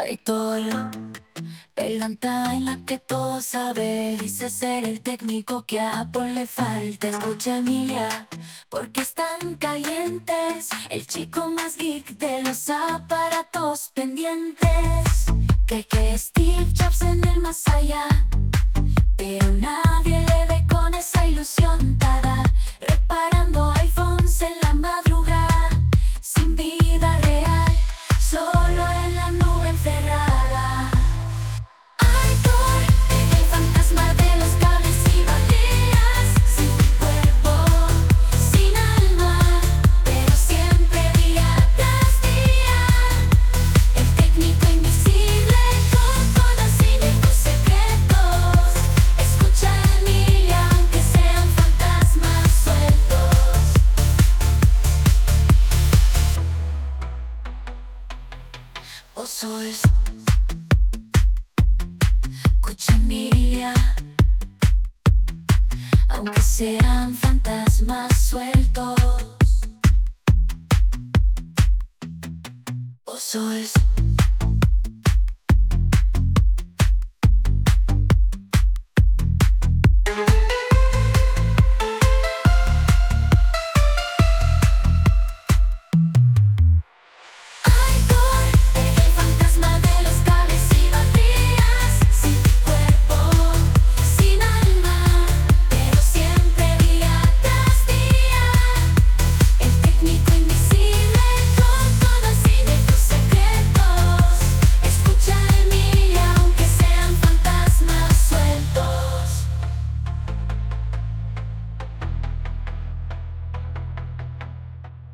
Héctor, planta en la que todo sabe. Dice ser el técnico que a Apple le falta. Escucha Emilia, porque están calientes. El chico más geek de los aparatos pendientes. Que Steve Jobs en el más allá, pero nadie le ve con esa ilusión dada. Reparando iPhones en la madrugada, sin vida real, solo en la nube encerrada. Aitor, el fantasma de los cables y baterías, sin cuerpo, sin alma, pero siempre día tras día. El técnico invisible con todas sus secretos. Escucha a Emilia aunque sean fantasmas sueltos. Oh sols, escucha a Emilia aunque sean fantasmas sueltos. Oh sols.